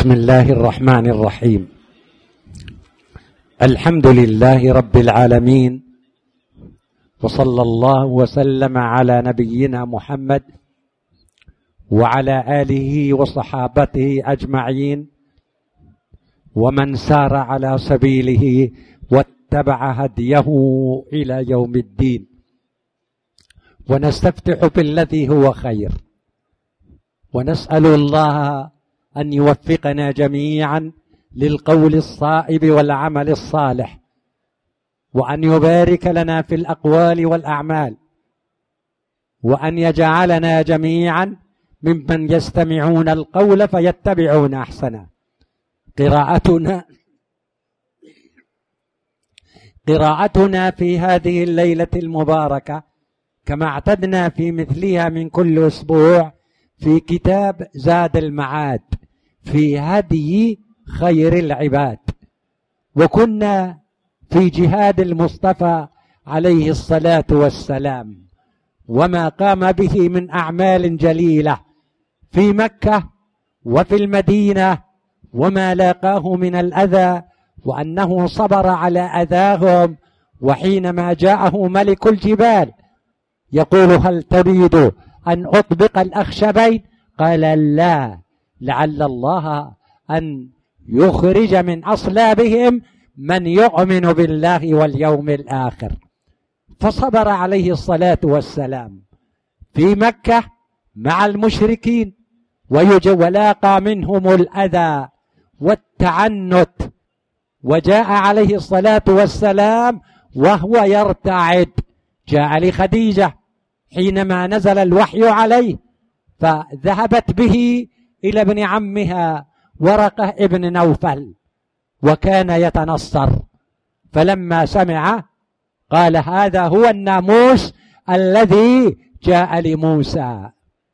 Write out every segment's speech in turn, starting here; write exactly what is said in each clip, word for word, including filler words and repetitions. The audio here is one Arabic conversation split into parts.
بسم الله الرحمن الرحيم. الحمد لله رب العالمين، وصلى الله وسلم على نبينا محمد وعلى آله وصحابته أجمعين ومن سار على سبيله واتبع هديه إلى يوم الدين. ونستفتح بالذي هو خير، ونسأل الله أن يوفقنا جميعا للقول الصائب والعمل الصالح، وأن يبارك لنا في الأقوال والأعمال، وأن يجعلنا جميعا ممن يستمعون القول فيتبعون أحسنه. قراءتنا قراءتنا في هذه الليلة المباركة كما اعتدنا في مثلها من كل أسبوع في كتاب زاد المعاد في هدي خير العباد. وكنا في جهاد المصطفى عليه الصلاة والسلام وما قام به من أعمال جليلة في مكة وفي المدينة، وما لاقاه من الأذى، وأنه صبر على أذاهم. وحينما جاءه ملك الجبال يقول: هل تريد أن أطبق الأخشبين؟ قال: لا، لعل الله أن يخرج من أصلابهم من يؤمن بالله واليوم الآخر. فصبر عليه الصلاة والسلام في مكة مع المشركين ولاقى منهم الأذى والتعنت. وجاء عليه الصلاة والسلام وهو يرتعد، جاء لخديجة حينما نزل الوحي عليه، فذهبت به إلى ابن عمها ورقة ابن نوفل، وكان يتنصر. فلما سمع قال: هذا هو الناموس الذي جاء لموسى،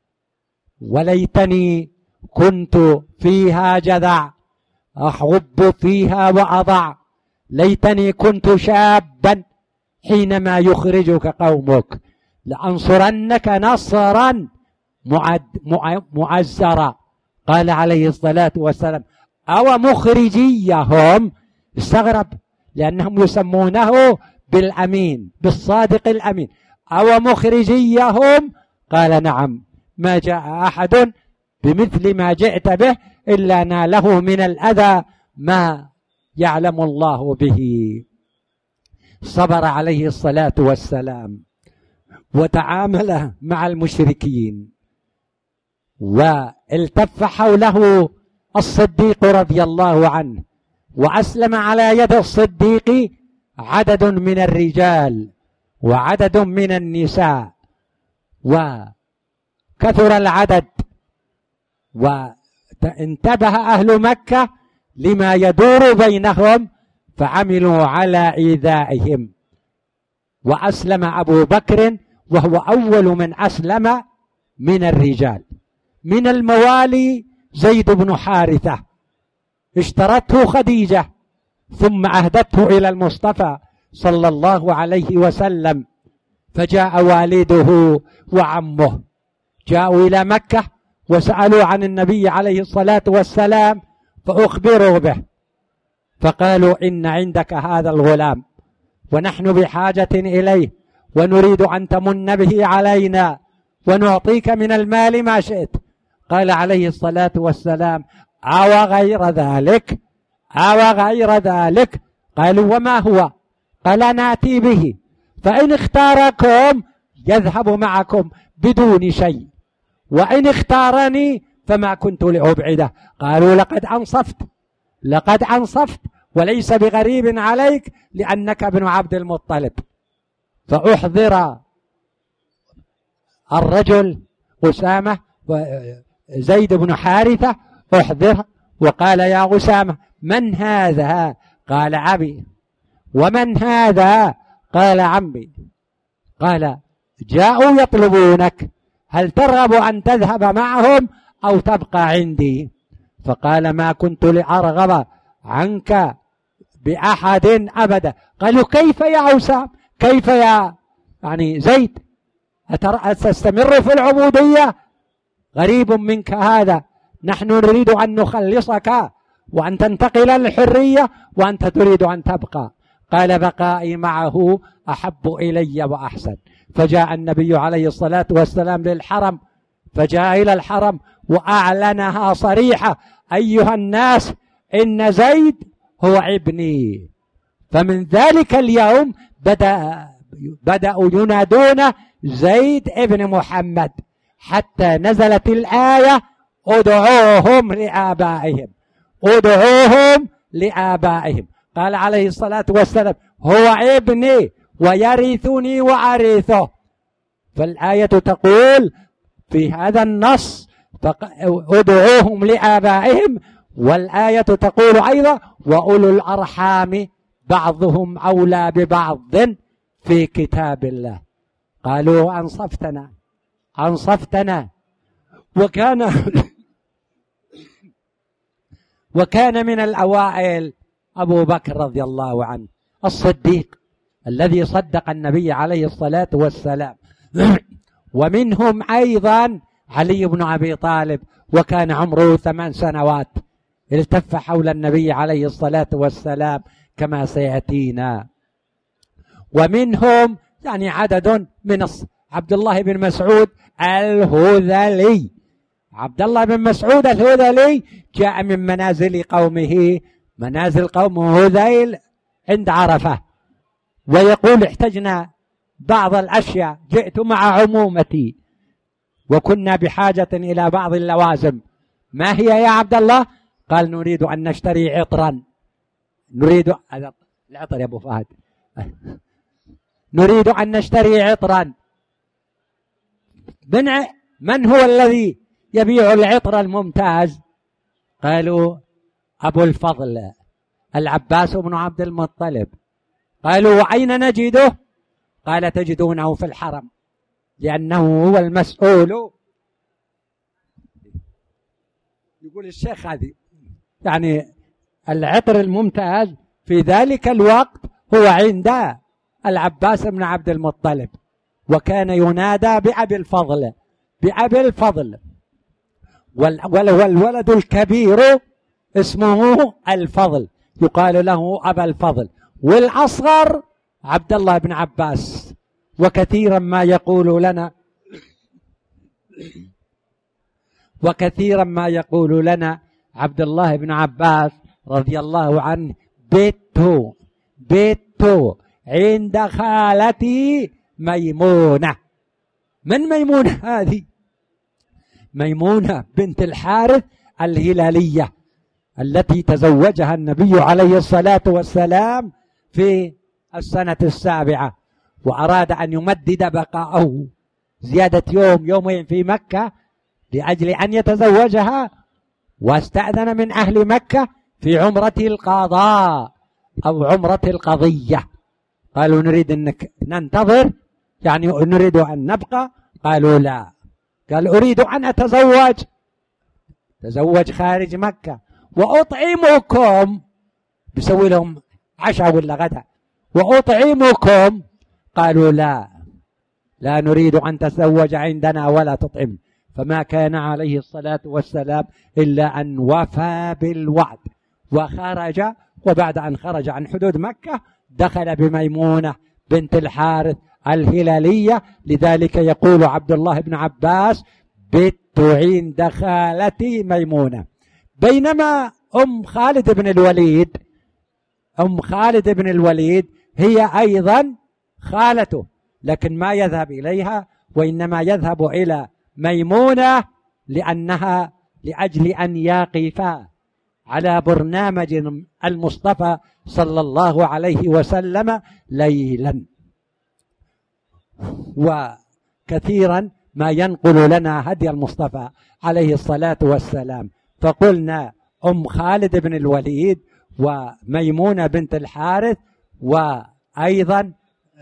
وليتني كنت فيها جذع أحب فيها وأضع، ليتني كنت شابا حينما يخرجك قومك، لأنصرنك نصرا معزرا. قال عليه الصلاة والسلام: أو مخرجيهم؟ استغرب لأنهم يسمونه بالأمين، بالصادق الأمين. أو مخرجيهم؟ قال: نعم، ما جاء أحد بمثل ما جئت به إلا ناله من الأذى ما يعلم الله به. صبر عليه الصلاة والسلام وتعامل مع المشركين. والتف حوله الصديق رضي الله عنه، وأسلم على يد الصديق عدد من الرجال وعدد من النساء، وكثر العدد. وانتبه أهل مكة لما يدور بينهم فعملوا على إيذائهم. وأسلم أبو بكر وهو أول من أسلم من الرجال. من الموالي زيد بن حارثة، اشترته خديجة ثم أهدته إلى المصطفى صلى الله عليه وسلم. فجاء والده وعمه، جاءوا إلى مكة وسألوا عن النبي عليه الصلاة والسلام، فأخبروا به، فقالوا: إن عندك هذا الغلام ونحن بحاجة إليه، ونريد أن تمن به علينا ونعطيك من المال ما شئت. قال عليه الصلاة والسلام: أو غير ذلك؟ أو غير ذلك؟ قالوا: وما هو؟ قال: نأتي به، فإن اختاركم يذهب معكم بدون شيء، وإن اختارني فما كنت لأبعده. قالوا: لقد أنصفت، لقد أنصفت، وليس بغريب عليك لأنك ابن عبد المطلب. فأحضر الرجل أسامة زيد بن حارثة، أحضر وقال: يا أسامة، من هذا؟ قال: أبي. ومن هذا؟ قال: عمي. قال: جاءوا يطلبونك، هل ترغب أن تذهب معهم أو تبقى عندي؟ فقال: ما كنت لأرغب عنك بأحد أبدا. قالوا: كيف يا أسامة؟ كيف يا يعني زيد؟ أتستمر في العبودية؟ غريب منك هذا، نحن نريد أن نخلصك وأن تنتقل للحرية وأنت تريد أن تبقى. قال بقائي معه أحب إلي وأحسن. فجاء النبي عليه الصلاة والسلام للحرم، فجاء إلى الحرم وأعلنها صريحة: أيها الناس إن زيد هو ابني. فمن ذلك اليوم بدأ بدأوا ينادون زيد ابن محمد، حتى نزلت الآية: ادعوهم لآبائهم، ادعوهم لآبائهم. قال عليه الصلاة والسلام: هو ابني ويرثني وأرثه. فالآية تقول في هذا النص: ادعوهم لآبائهم، والآية تقول أيضا: وأولو الأرحام بعضهم أولى ببعض في كتاب الله. قالوا: أنصفتنا أنصفتنا. وكان وكان من الأوائل أبو بكر رضي الله عنه الصديق الذي صدق النبي عليه الصلاة والسلام، ومنهم أيضا علي بن أبي طالب، وكان عمره ثمان سنوات، التف حول النبي عليه الصلاة والسلام كما سيأتينا. ومنهم يعني عدد من عبد الله بن مسعود الهذلي. عبد الله بن مسعود الهذلي جاء من منازل قومه، منازل قومه هذيل عند عرفة، ويقول: احتجنا بعض الأشياء، جئت مع عمومتي وكنا بحاجة إلى بعض اللوازم. ما هي يا عبد الله؟ قال: نريد أن نشتري عطرا، نريد العطر يا أبو فهد نريد أن نشتري عطرا. من من هو الذي يبيع العطر الممتاز؟ قالوا: أبو الفضل العباس بن عبد المطلب. قالوا: وأين نجده؟ قال: تجدونه في الحرم، لأنه هو المسؤول. يقول الشيخ هذه يعني العطر الممتاز في ذلك الوقت هو عند العباس بن عبد المطلب، وكان ينادى بأبي الفضل، بأبي الفضل. والولد الكبير اسمه الفضل، يقال له أبا الفضل، والأصغر عبد الله بن عباس. وكثيرا ما يقول لنا وكثيرا ما يقول لنا عبد الله بن عباس رضي الله عنه: بيت بيت عند خالتي ميمونة. من ميمونة هذه؟ ميمونة بنت الحارث الهلالية التي تزوجها النبي عليه الصلاة والسلام في السنة السابعة، وأراد أن يمدد بقاءه زيادة يوم يومين في مكة لأجل أن يتزوجها، واستأذن من أهل مكة في عمرة القضاء أو عمرة القضية. قالوا: نريد أنك ننتظر، يعني نريد أن نبقى. قالوا: لا. قال: أريد أن أتزوج، تزوج خارج مكة، وأطعمكم، بسوي لهم عشاء ولا غدا، وأطعمكم. قالوا: لا لا نريد أن تتزوج عندنا ولا تطعم. فما كان عليه الصلاة والسلام إلا أن وفى بالوعد وخرج. وبعد أن خرج عن حدود مكة دخل بميمونة بنت الحارث الهلالية. لذلك يقول عبد الله بن عباس: بت عند خالتي ميمونة. بينما أم خالد بن الوليد أم خالد بن الوليد هي أيضا خالته، لكن ما يذهب إليها، وإنما يذهب إلى ميمونة لأنها لأجل أن يقفا على برنامج المصطفى صلى الله عليه وسلم ليلا. وكثيرا ما ينقل لنا هدي المصطفى عليه الصلاة والسلام. فقلنا أم خالد بن الوليد وميمونة بنت الحارث، وأيضا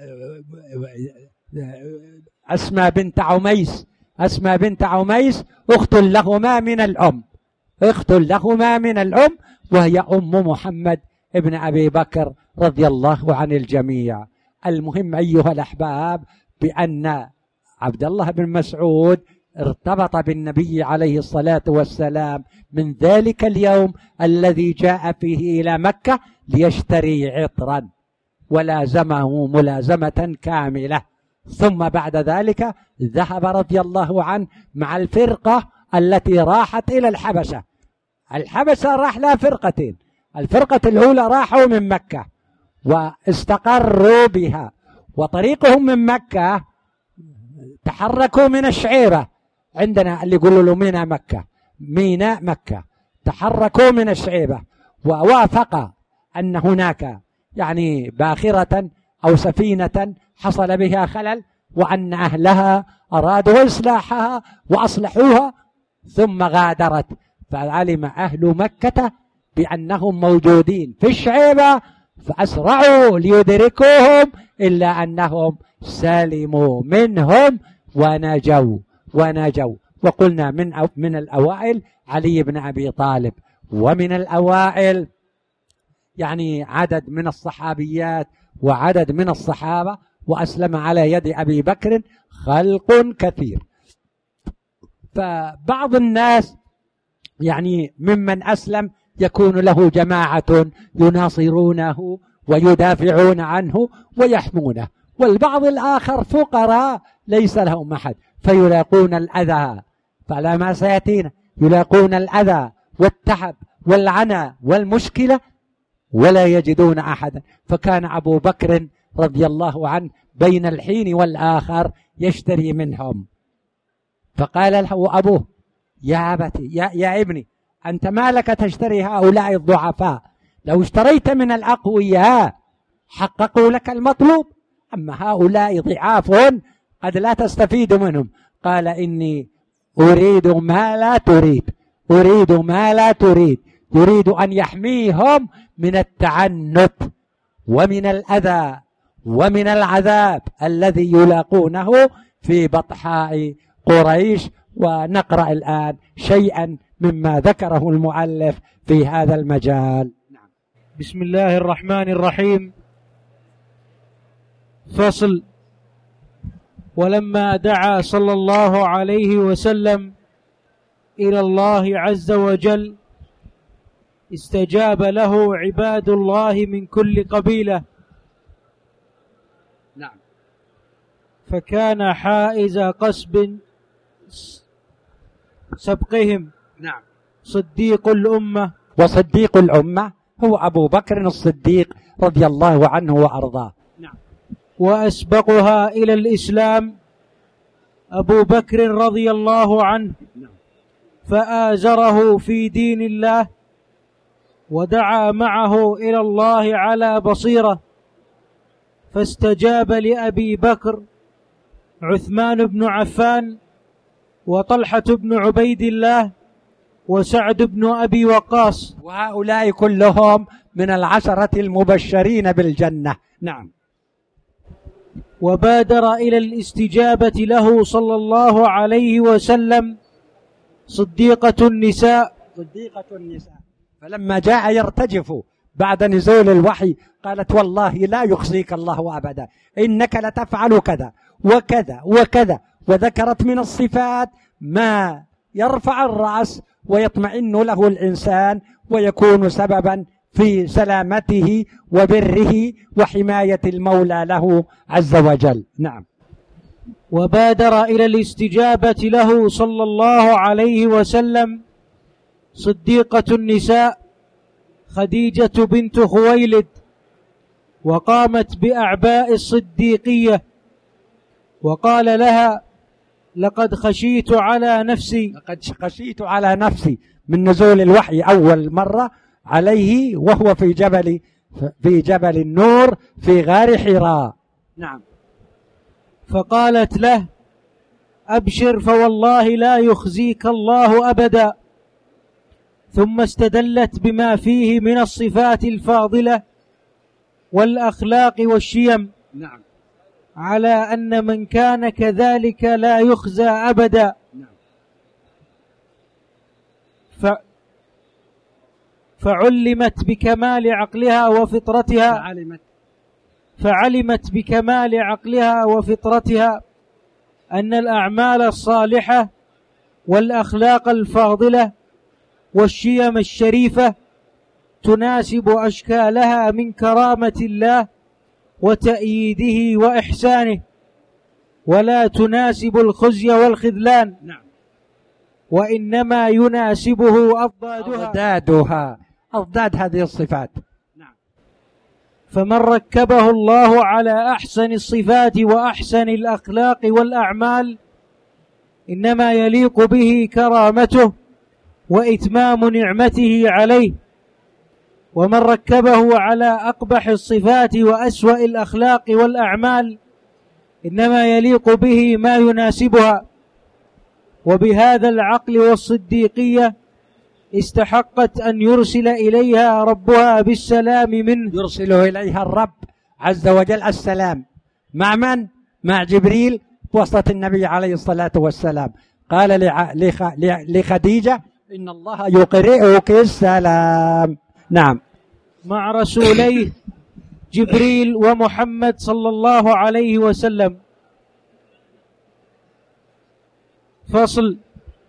أسماء بنت عميس أسماء بنت عميس أخت لهما من الأم أخت لهما من الأم وهي أم محمد ابن أبي بكر رضي الله عن الجميع. المهم أيها الأحباب بأن عبد الله بن مسعود ارتبط بالنبي عليه الصلاة والسلام من ذلك اليوم الذي جاء فيه إلى مكة ليشتري عطرا، ولازمه ملازمة كاملة. ثم بعد ذلك ذهب رضي الله عنه مع الفرقة التي راحت إلى الحبشة. الحبشة راح لها فرقتين، الفرقة الأولى راحوا من مكة واستقروا بها، وطريقهم من مكة تحركوا من الشعيرة، عندنا اللي يقولوا له ميناء مكة، ميناء مكة، تحركوا من الشعيبة، ووافق أن هناك يعني باخرة أو سفينة حصل بها خلل، وأن أهلها أرادوا إصلاحها وأصلحوها، ثم غادرت. فعلم أهل مكة بأنهم موجودين في الشعيبة فأسرعوا ليدركوهم، إلا أنهم سلموا منهم ونجوا ونجوا. وقلنا من أو من الأوائل علي بن أبي طالب، ومن الأوائل يعني عدد من الصحابيات وعدد من الصحابة، وأسلم على يد أبي بكر خلق كثير. فبعض الناس يعني ممن أسلم يكون له جماعة يناصرونه ويدافعون عنه ويحمونه، والبعض الآخر فقراء ليس لهم أحد فيلاقون الأذى، فعلى ما سيأتينا يلاقون الأذى والتعب والعنى والمشكلة ولا يجدون أحدا. فكان أبو بكر رضي الله عنه بين الحين والآخر يشتري منهم، فقال له أبوه يا أبتي يا, يا ابني أنت ما لك تشتري هؤلاء الضعفاء؟ لو اشتريت من الأقوياء حققوا لك المطلوب، أما هؤلاء ضعاف قد لا تستفيد منهم. قال إني أريد ما لا تريد، أريد ما لا تريد، يريد أن يحميهم من التعنت ومن الأذى ومن العذاب الذي يلاقونه في بطحاء قريش. ونقرأ الآن شيئا مما ذكره المؤلف في هذا المجال. بسم الله الرحمن الرحيم. فصل. ولما دعا صلى الله عليه وسلم إلى الله عز وجل استجاب له عباد الله من كل قبيلة، نعم، فكان حائز قصب سبقهم، نعم، صديق الأمة. وصديق الأمة هو أبو بكر الصديق رضي الله عنه وأرضاه. نعم. وأسبقها إلى الإسلام أبو بكر رضي الله عنه، فآزره في دين الله ودعا معه إلى الله على بصيرة، فاستجاب لأبي بكر عثمان بن عفان وطلحة بن عبيد الله وسعد بن أبي وقاص، وهؤلاء كلهم من العشرة المبشرين بالجنة. نعم. وبادر إلى الاستجابة له صلى الله عليه وسلم صديقة النساء صديقة النساء فلما جاء يرتجف بعد نزول الوحي قالت والله لا يخزيك الله أبدا، إنك لتفعل كذا وكذا وكذا، وذكرت من الصفات ما يرفع الرأس ويطمئن له الإنسان ويكون سببا في سلامته وبره وحماية المولى له عز وجل. نعم. وبادر إلى الاستجابة له صلى الله عليه وسلم صديقة النساء خديجة بنت خويلد، وقامت بأعباء الصديقية وقال لها لقد خشيت على نفسي لقد خشيت على نفسي من نزول الوحي أول مرة عليه وهو في جبل في جبل النور في غار حراء. نعم. فقالت له أبشر فوالله لا يخزيك الله أبدا، ثم استدلت بما فيه من الصفات الفاضلة والأخلاق والشيم. نعم. على أن من كان كذلك لا يخزى أبدا. نعم. ف... فعلمت بكمال عقلها وفطرتها فعلمت. فعلمت بكمال عقلها وفطرتها أن الأعمال الصالحة والأخلاق الفاضلة والشيم الشريفة تناسب أشكالها من كرامة الله وتأييده وإحسانه، ولا تناسب الخزي والخذلان. نعم. وإنما يناسبه أضدادها أضدادها أضداد هذه الصفات. نعم. فمن ركبه الله على أحسن الصفات وأحسن الأخلاق والأعمال إنما يليق به كرامته وإتمام نعمته عليه، ومن ركبه على أقبح الصفات وأسوأ الأخلاق والأعمال إنما يليق به ما يناسبها. وبهذا العقل والصديقية استحقت أن يرسل إليها ربها بالسلام منه. يرسل إليها الرب عز وجل السلام مع من؟ مع جبريل بواسطة النبي عليه الصلاة والسلام. قال لخديجة إن الله يقرئك السلام. نعم. مع رسوليه جبريل ومحمد صلى الله عليه وسلم. فصل.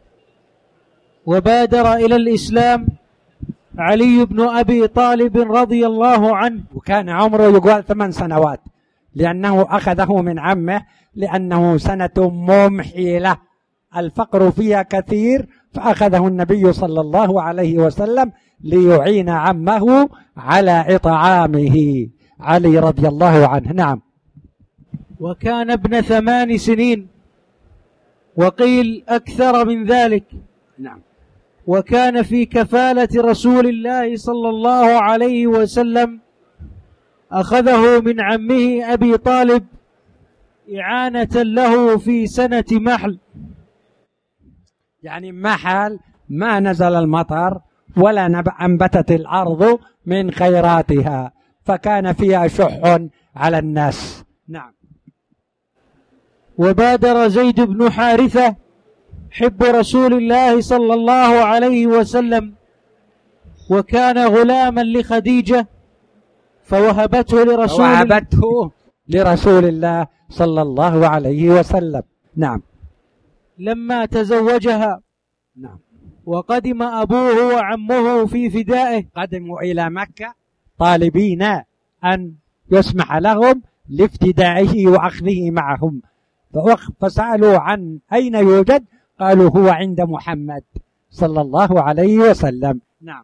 وبادر إلى الإسلام علي بن أبي طالب رضي الله عنه، وكان عمره يقال ثمان سنوات لأنه أخذه من عمه، لأنه سنة ممحلة الفقر فيها كثير، فأخذه النبي صلى الله عليه وسلم ليعين عمه على إطعامه علي رضي الله عنه. نعم. وكان ابن ثمان سنين وقيل أكثر من ذلك. نعم. وكان في كفالة رسول الله صلى الله عليه وسلم، أخذه من عمه أبي طالب إعانة له في سنة محل، يعني محل ما نزل المطر ولا أنبتت الأرض من خيراتها، فكان فيها شح على الناس. نعم. وبادر زيد بن حارثة حب رسول الله صلى الله عليه وسلم، وكان غلاما لخديجة فوهبته لرسول ووهبته لرسول الله صلى الله عليه وسلم. نعم. لما تزوجها. نعم. وقدم أبوه وعمه في فدائه، قدموا إلى مكة طالبين أن يسمح لهم لافتدائه وأخذه معهم، فسألوا عن أين يوجد، قالوا هو عند محمد صلى الله عليه وسلم. نعم.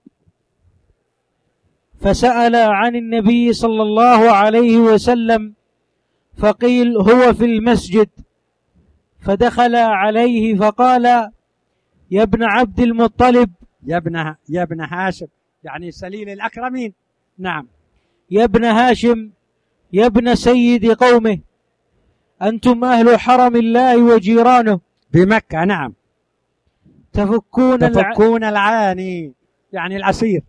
فسأل عن النبي صلى الله عليه وسلم فقيل هو في المسجد، فدخل عليه فقال يا ابن عبد المطلب، يا ابن يا ابن هاشم يعني سليل الأكرمين. نعم. يا ابن هاشم، يا ابن سيد قومه، أنتم أهل حرم الله وجيرانه بمكة. نعم. تفكون, تفكون العاني يعني الأسير،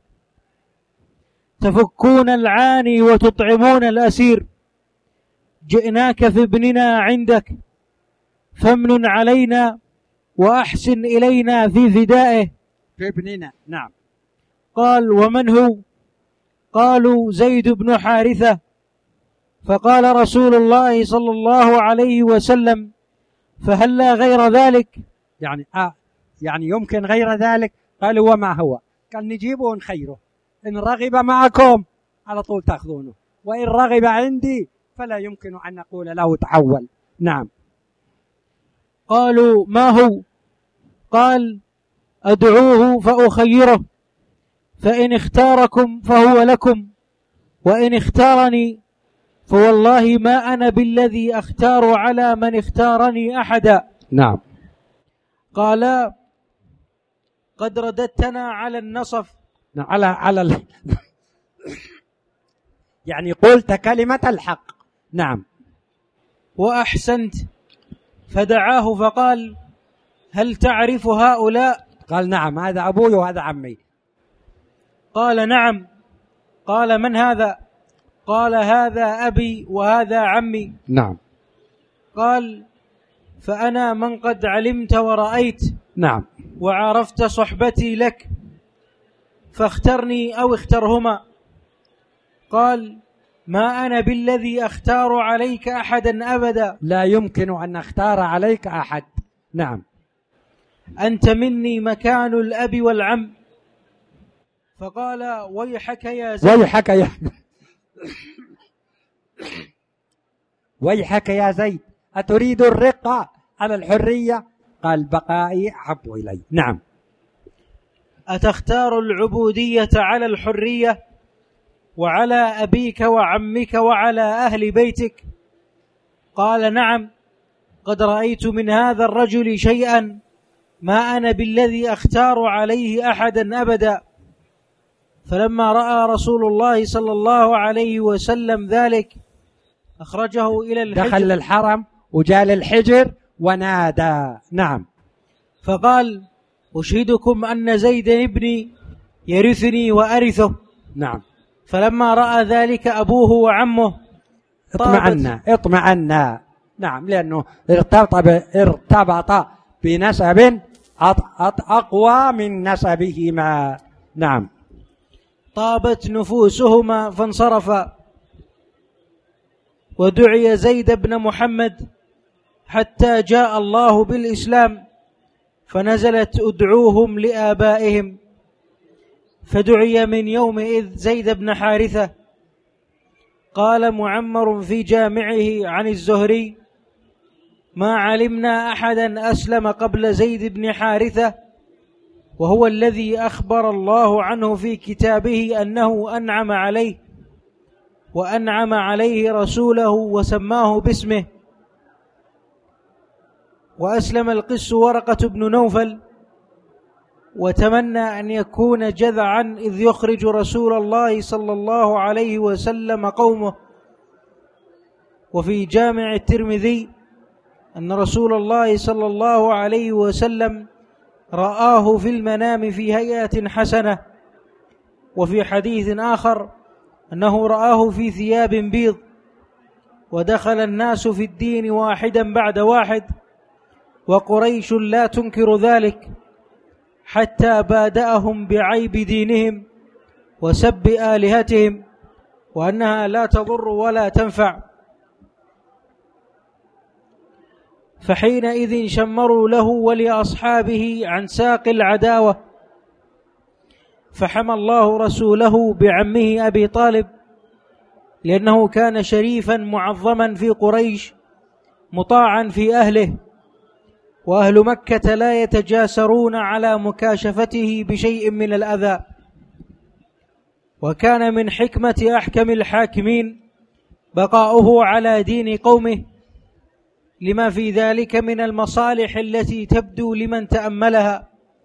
تفكون العاني وتطعمون الأسير. جئناك في ابننا عندك فامنن علينا وأحسن إلينا في فدائه. في ابننا. نعم. قال ومن هو؟ قالوا زيد بن حارثة. فقال رسول الله صلى الله عليه وسلم فهل لا غير ذلك؟ يعني آه يعني يمكن غير ذلك؟ قالوا وما هو؟ قال نجيبه ونخيره، إن رغب معكم على طول تأخذونه، وإن رغب عندي فلا يمكن أن نقول له تحول. نعم. قالوا ما هو؟ قال أدعوه فأخيره، فإن اختاركم فهو لكم، وإن اختارني فوالله ما أنا بالذي أختار على من اختارني أحدا. نعم. قال قد رددتنا على النصف، على على ال... يعني قلت كلمة الحق. نعم. وأحسنت. فدعاه فقال هل تعرف هؤلاء؟ قال نعم، هذا أبوي وهذا عمي. قال نعم. قال من هذا؟ قال هذا أبي وهذا عمي. نعم. قال فأنا من قد علمت ورأيت. نعم. وعرفت صحبتي لك، فاخترني أو اخترهما. قال ما أنا بالذي أختار عليك أحدا أبدا، لا يمكن أن أختار عليك أحد. نعم. أنت مني مكان الأب والعم. فقال ويحك يا زيد ويحك يا ويحك يا زيد أتريد الرقة على الحرية؟ قال بقائي أحب إلي. نعم. أتختار العبودية على الحرية وعلى أبيك وعمك وعلى أهل بيتك؟ قال نعم، قد رأيت من هذا الرجل شيئا ما أنا بالذي أختار عليه أحدا أبدا. فلما رأى رسول الله صلى الله عليه وسلم ذلك أخرجه إلى الحجر، دخل الحرم وجال الحجر ونادى. نعم. فقال أشهدكم أن زيد ابني يرثني وأرثه. نعم. فلما رأى ذلك أبوه وعمه اطمأنا اطمأنا. نعم، لأنه ارتبط ارتبط بنسب أقوى من نسبهما. نعم. طابت نفوسهما فانصرفا. ودعي زيد بن محمد حتى جاء الله بالإسلام، فنزلت أدعوهم لآبائهم. فدعي من يومئذ زيد بن حارثة. قال معمر في جامعه عن الزهري: ما علمنا أحدا أسلم قبل زيد بن حارثة، وهو الذي أخبر الله عنه في كتابه أنه أنعم عليه وأنعم عليه رسوله وسماه باسمه. وأسلم القس ورقة بن نوفل، وتمنى أن يكون جذعا إذ يخرج رسول الله صلى الله عليه وسلم قومه. وفي جامع الترمذي أن رسول الله صلى الله عليه وسلم رآه في المنام في هيئة حسنة. وفي حديث آخر أنه رآه في ثياب بيض. ودخل الناس في الدين واحدا بعد واحد، وقريش لا تنكر ذلك، حتى بادأهم بعيب دينهم وسب آلهتهم، وأنها لا تضر ولا تنفع. فحينئذ شمروا له ولأصحابه عن ساق العداوة. فحمى الله رسوله بعمه أبي طالب، لأنه كان شريفا معظما في قريش مطاعا في أهله، وأهل مكة لا يتجاسرون على مكاشفته بشيء من الأذى. وكان من حكمة أحكم الحاكمين بقاؤه على دين قومه، لما في ذلك من المصالح التي تبدو لمن تأملها.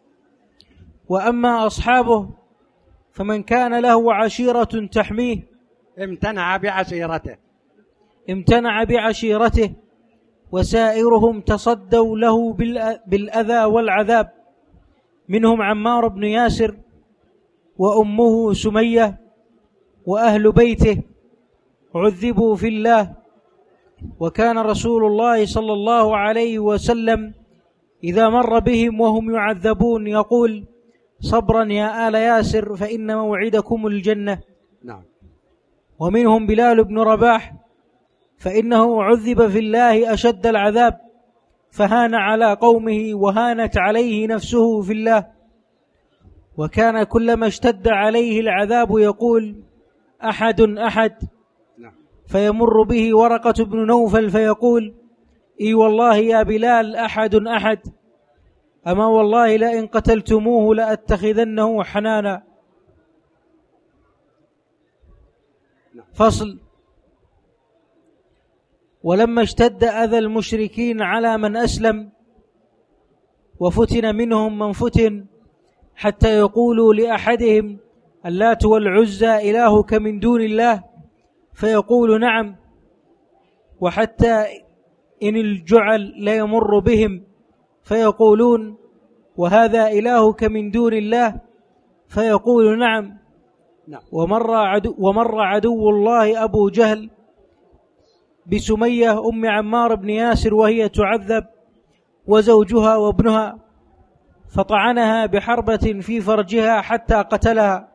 وأما أصحابه فمن كان له عشيرة تحميه امتنع بعشيرته امتنع بعشيرته وسائرهم تصدوا له بالأذى والعذاب، منهم عمار بن ياسر وأمه سمية وأهل بيته عذبوا في الله. وكان رسول الله صلى الله عليه وسلم إذا مر بهم وهم يعذبون يقول: صبرا يا آل ياسر فإن موعدكم الجنة. نعم. ومنهم بلال بن رباح، فإنه عذب في الله أشد العذاب، فهان على قومه وهانت عليه نفسه في الله. وكان كلما اشتد عليه العذاب يقول: أحد أحد، فيمر به ورقة بن نوفل فيقول: إي والله يا بلال أحد أحد، أما والله لئن قتلتموه لأتخذنه حنانا. فصل. ولما اشتد أذى المشركين على من أسلم وفتن منهم من فتن، حتى يقولوا لأحدهم: اللات والعزى إلهك من دون الله، فيقول: نعم. وحتى إن الجعل لا يمر بهم فيقولون: وهذا إلهك من دون الله، فيقول: نعم. ومر عدو, ومر عدو الله أبو جهل بسمية أم عمار بن ياسر وهي تعذب، وزوجها وابنها، فطعنها بحربة في فرجها حتى قتلها.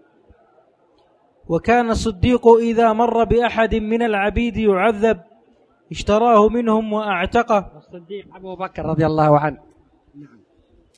وكان الصديق إذا مر بأحد من العبيد يعذب اشتراه منهم وأعتقه. الصديق أبو بكر رضي الله عنه.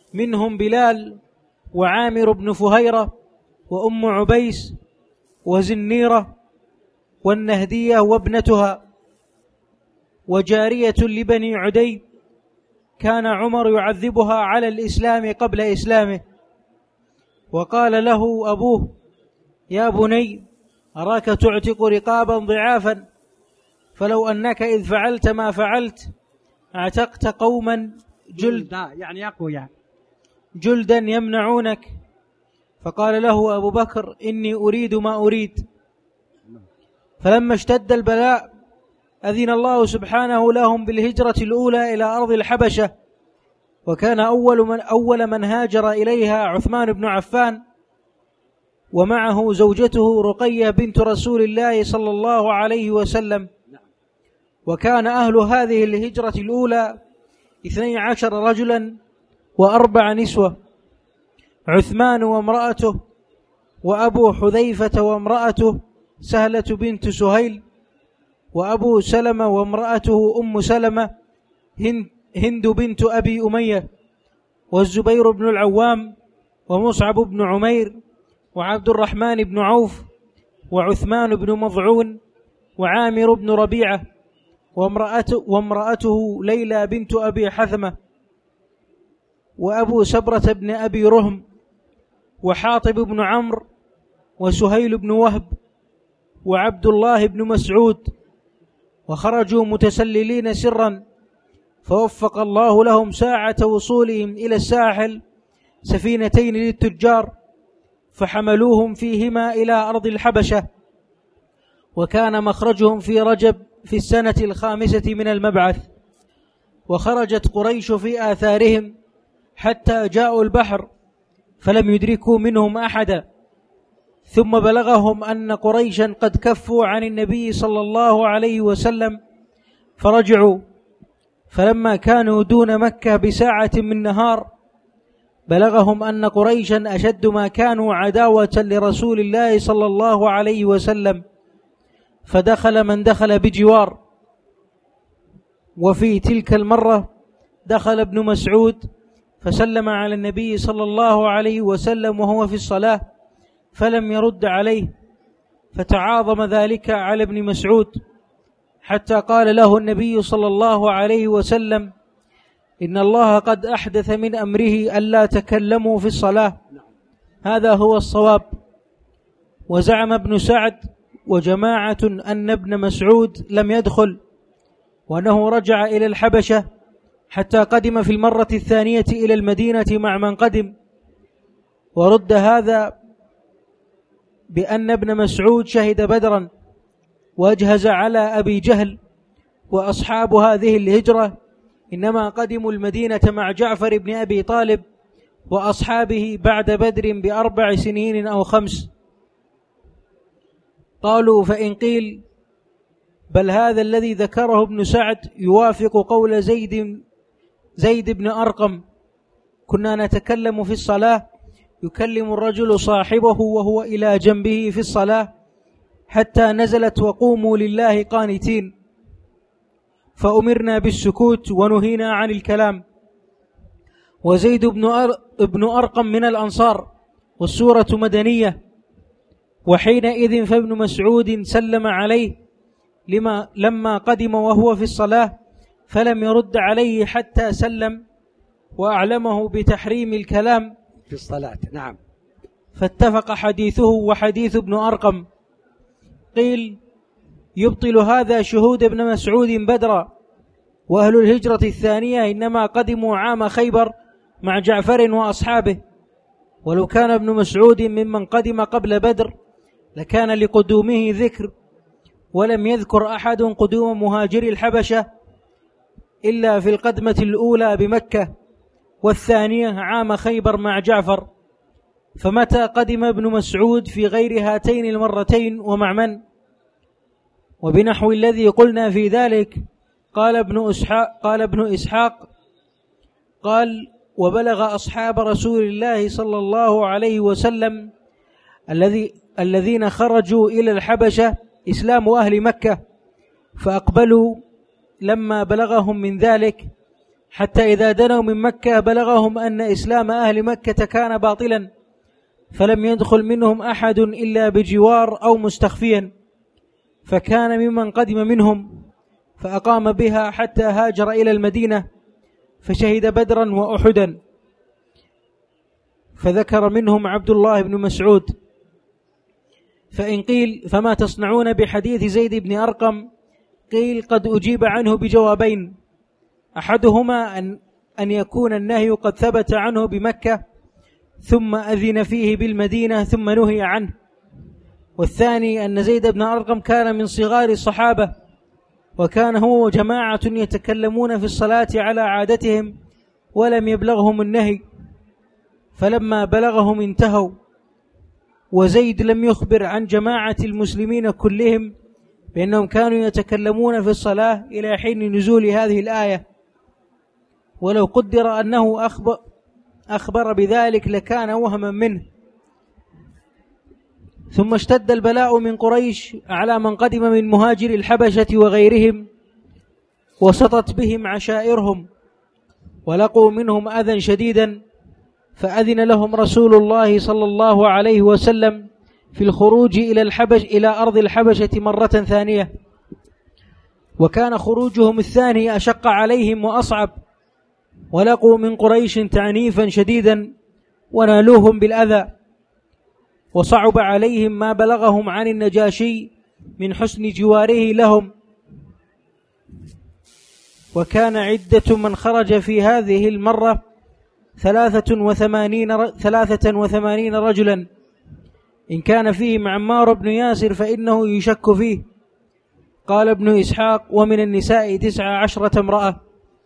منهم بلال وعامر بن فهيرة وأم عبيس وزنيرة والنهدية وابنتها وجارية لبني عدي كان عمر يعذبها على الإسلام قبل إسلامه. وقال له أبوه: يا بني أراك تعتق رقابا ضعافا، فلو أنك إذ فعلت ما فعلت اعتقت قوما جلد يعني يقوى يعني جلدا يمنعونك. فقال له أبو بكر: إني أريد ما أريد. فلما اشتد البلاء أذن الله سبحانه لهم بالهجرة الأولى إلى أرض الحبشة، وكان أول من, أول من هاجر إليها عثمان بن عفان، ومعه زوجته رقية بنت رسول الله صلى الله عليه وسلم. وكان أهل هذه الهجرة الأولى اثني عشر رجلا وأربع نسوة: عثمان وامرأته، وأبو حذيفة وامرأته سهلة بنت سهيل، وأبو سلمة وامرأته أم سلمة هند بنت أبي أمية، والزبير بن العوام، ومصعب بن عمير، وعبد الرحمن بن عوف، وعثمان بن مضعون، وعامر بن ربيعة، وامرأته, وامرأته ليلى بنت أبي حثمة، وأبو سبرة بن أبي رهم، وحاطب بن عمرو، وسهيل بن وهب، وعبد الله بن مسعود. وخرجوا متسللين سرا، فوفق الله لهم ساعة وصولهم إلى الساحل سفينتين للتجار، فحملوهم فيهما إلى أرض الحبشة. وكان مخرجهم في رجب في السنة الخامسة من المبعث. وخرجت قريش في آثارهم حتى جاءوا البحر فلم يدركوا منهم أحدا، ثم بلغهم أن قريشا قد كفوا عن النبي صلى الله عليه وسلم فرجعوا. فلما كانوا دون مكة بساعة من نهار بلغهم أن قريشا أشد ما كانوا عداوة لرسول الله صلى الله عليه وسلم، فدخل من دخل بجوار. وفي تلك المرة دخل ابن مسعود فسلم على النبي صلى الله عليه وسلم وهو في الصلاة فلم يرد عليه، فتعاظم ذلك على ابن مسعود حتى قال له النبي صلى الله عليه وسلم: إن الله قد أحدث من أمره ألا تكلموا في الصلاة، هذا هو الصواب. وزعم ابن سعد وجماعة أن ابن مسعود لم يدخل، وأنه رجع إلى الحبشة حتى قدم في المرة الثانية إلى المدينة مع من قدم. ورد هذا بأن ابن مسعود شهد بدرا واجهز على أبي جهل، وأصحاب هذه الهجرة إنما قدموا المدينة مع جعفر بن أبي طالب وأصحابه بعد بدر بأربع سنين أو خمس. قالوا: فإن قيل بل هذا الذي ذكره ابن سعد يوافق قول زيد زيد بن أرقم: كنا نتكلم في الصلاة يكلم الرجل صاحبه وهو إلى جنبه في الصلاة حتى نزلت: وقوموا لله قانتين، فأمرنا بالسكوت ونهينا عن الكلام. وزيد بن أرقم من الأنصار والسورة مدنية. وحينئذ فابن مسعود سلم عليه لما لما قدم وهو في الصلاة فلم يرد عليه حتى سلم، وأعلمه بتحريم الكلام في الصلاة. نعم. فاتفق حديثه وحديث ابن أرقم. قيل: يبطل هذا شهود ابن مسعود بدرا، وأهل الهجرة الثانية إنما قدموا عام خيبر مع جعفر وأصحابه، ولو كان ابن مسعود ممن قدم قبل بدر لكان لقدومه ذكر، ولم يذكر أحد قدوم مهاجري الحبشة إلا في القدمة الأولى بمكة، والثانية عام خيبر مع جعفر. فمتى قدم ابن مسعود في غير هاتين المرتين ومع من؟ وبنحو الذي قلنا في ذلك قال ابن إسحاق قال ابن إسحاق قال: وبلغ أصحاب رسول الله صلى الله عليه وسلم الذي الذين خرجوا إلى الحبشة إسلام أهل مكة، فأقبلوا لما بلغهم من ذلك حتى إذا دنوا من مكة بلغهم أن إسلام أهل مكة كان باطلا، فلم يدخل منهم أحد إلا بجوار أو مستخفيا، فكان ممن قدم منهم فأقام بها حتى هاجر إلى المدينة فشهد بدرا وأحدا. فذكر منهم عبد الله بن مسعود. فإن قيل فما تصنعون بحديث زيد بن أرقم؟ قيل قد أجيب عنه بجوابين، أحدهما أن, أن يكون النهي قد ثبت عنه بمكة ثم أذن فيه بالمدينة ثم نهي عنه، والثاني أن زيد بن أرقم كان من صغار الصحابة، وكان هو وجماعة يتكلمون في الصلاة على عادتهم ولم يبلغهم النهي، فلما بلغهم انتهوا، وزيد لم يخبر عن جماعة المسلمين كلهم بأنهم كانوا يتكلمون في الصلاة إلى حين نزول هذه الآية، ولو قدر أنه أخبر, أخبر بذلك لكان وهما منه. ثم اشتد البلاء من قريش على من قدم من مهاجر الحبشة وغيرهم، وسطت بهم عشائرهم، ولقوا منهم أذى شديدا، فأذن لهم رسول الله صلى الله عليه وسلم في الخروج إلى الحبش إلى أرض الحبشة مرة ثانية، وكان خروجهم الثاني أشق عليهم وأصعب، ولقوا من قريش تعنيفا شديدا ونالوهم بالأذى، وصعب عليهم ما بلغهم عن النجاشي من حسن جواره لهم. وكان عدة من خرج في هذه المرة ثلاثة وثمانين, ثلاثة وثمانين رجلا، إن كان فيهم عمار بن ياسر فإنه يشك فيه. قال ابن إسحاق: ومن النساء تسع عشرة امرأة.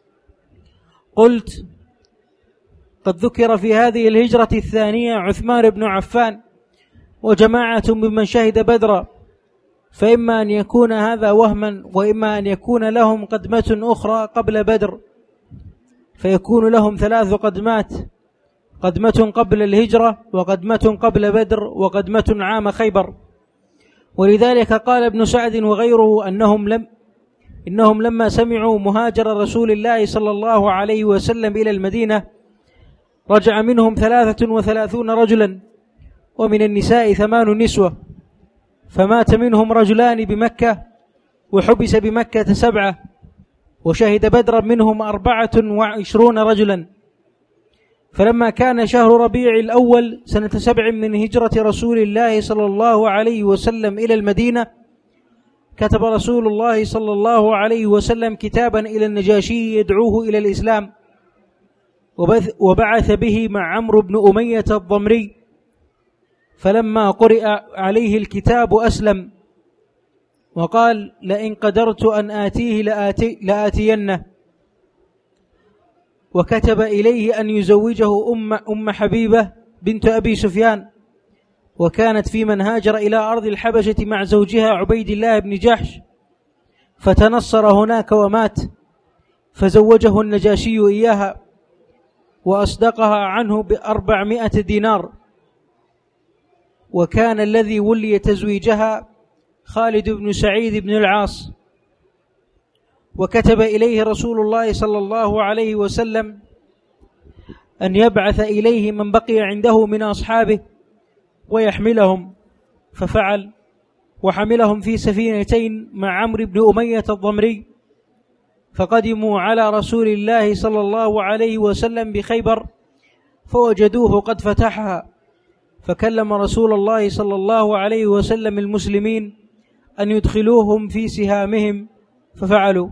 قلت: قد ذكر في هذه الهجرة الثانية عثمان بن عفان وجماعة ممن شهد بدرا، فإما أن يكون هذا وهما، وإما أن يكون لهم قدمة أخرى قبل بدر، فيكون لهم ثلاث قدمات: قدمة قبل الهجرة، وقدمة قبل بدر، وقدمة عام خيبر. ولذلك قال ابن سعد وغيره أنهم لم إنهم لما سمعوا مهاجر رسول الله صلى الله عليه وسلم إلى المدينة رجع منهم ثلاثة وثلاثون رجلا، ومن النساء ثمان نسوة، فمات منهم رجلان بمكة، وحبس بمكة سبعة، وشهد بدرا منهم أربعة وعشرون رجلا. فلما كان شهر ربيع الأول سنة سبع من هجرة رسول الله صلى الله عليه وسلم إلى المدينة، كتب رسول الله صلى الله عليه وسلم كتابا إلى النجاشي يدعوه إلى الإسلام، وبعث به مع عمرو بن أمية الضمري، فلما قرئ عليه الكتاب أسلم، وقال: لئن قدرت أن آتيه لآتي لآتينه. وكتب إليه أن يزوجه أم, أم حبيبة بنت أبي سفيان، وكانت في من هاجر إلى أرض الحبشة مع زوجها عبيد الله بن جحش، فتنصر هناك ومات، فزوجه النجاشي إياها وأصدقها عنه بأربعمائة دينار. وكان الذي ولي تزويجها خالد بن سعيد بن العاص. وكتب إليه رسول الله صلى الله عليه وسلم أن يبعث إليه من بقي عنده من أصحابه ويحملهم، ففعل، وحملهم في سفينتين مع عمرو بن أمية الضمري، فقدموا على رسول الله صلى الله عليه وسلم بخيبر، فوجدوه قد فتحها، فكلم رسول الله صلى الله عليه وسلم المسلمين أن يدخلوهم في سهامهم، ففعلوا.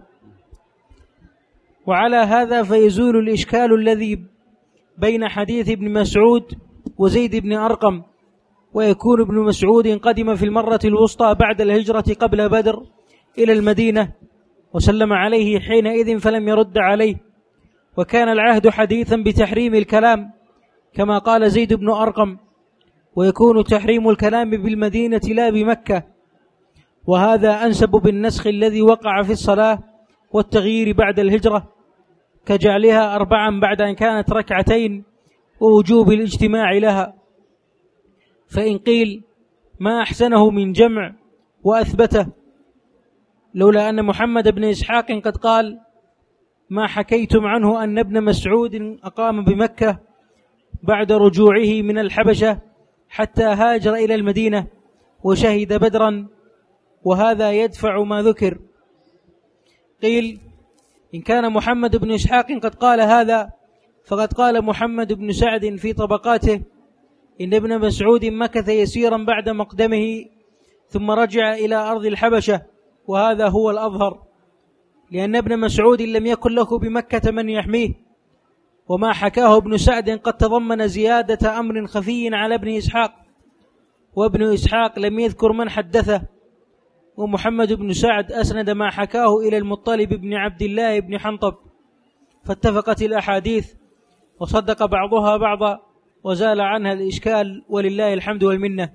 وعلى هذا فيزول الإشكال الذي بين حديث ابن مسعود وزيد بن أرقم، ويكون ابن مسعود قدم في المرة الوسطى بعد الهجرة قبل بدر إلى المدينة، وسلم عليه حينئذ فلم يرد عليه، وكان العهد حديثا بتحريم الكلام كما قال زيد بن أرقم، ويكون تحريم الكلام بالمدينة لا بمكة، وهذا أنسب بالنسخ الذي وقع في الصلاة والتغيير بعد الهجرة، كجعلها أربعا بعد أن كانت ركعتين، ووجوب الاجتماع لها. فإن قيل ما أحسنه من جمع وأثبته، لولا أن محمد بن إسحاق قد قال: ما حكيتم عنه أن ابن مسعود أقام بمكة بعد رجوعه من الحبشة حتى هاجر إلى المدينة وشهد بدرا، وهذا يدفع ما ذكر. قيل إن كان محمد بن إسحاق قد قال هذا فقد قال محمد بن سعد في طبقاته إن ابن مسعود مكث يسيرا بعد مقدمه ثم رجع إلى أرض الحبشة، وهذا هو الأظهر، لأن ابن مسعود لم يكن له بمكة من يحميه. وما حكاه ابن سعد قد تضمن زيادة أمر خفي على ابن إسحاق، وابن إسحاق لم يذكر من حدثه، ومحمد بن سعد أسند ما حكاه إلى المطلب بن عبد الله بن حنطب، فاتفقت الأحاديث وصدق بعضها بعضا وزال عنها الإشكال، ولله الحمد والمنة.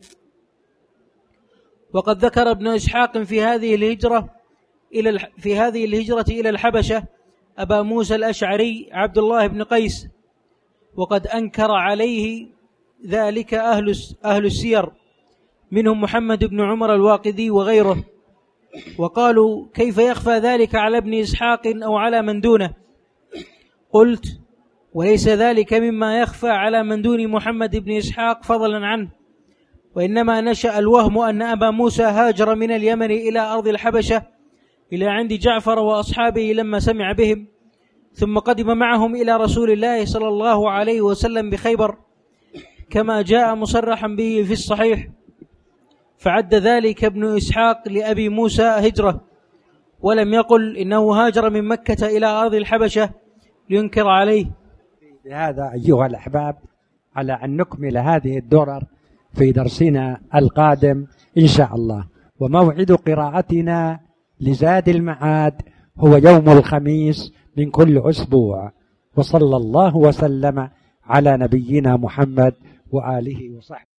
وقد ذكر ابن إسحاق في هذه الهجرة إلى في هذه الهجرة إلى الحبشة أبا موسى الأشعري عبد الله بن قيس، وقد أنكر عليه ذلك أهل أهل السير منهم محمد بن عمر الواقدي وغيره، وقالوا كيف يخفى ذلك على ابن إسحاق أو على من دونه؟ قلت وليس ذلك مما يخفى على من دون محمد بن إسحاق فضلا عنه، وإنما نشأ الوهم أن أبا موسى هاجر من اليمن إلى أرض الحبشة إلى عند جعفر وأصحابه لما سمع بهم، ثم قدم معهم إلى رسول الله صلى الله عليه وسلم بخيبر كما جاء مصرحا به في الصحيح، فعد ذلك ابن إسحاق لأبي موسى هجرة، ولم يقل إنه هاجر من مكة إلى أرض الحبشة لينكر عليه. بهذا أيها الأحباب على أن نكمل هذه الدرر في درسنا القادم إن شاء الله، وموعد قراءتنا لزاد المعاد هو يوم الخميس من كل أسبوع. وصلى الله وسلم على نبينا محمد وآله وصحبه.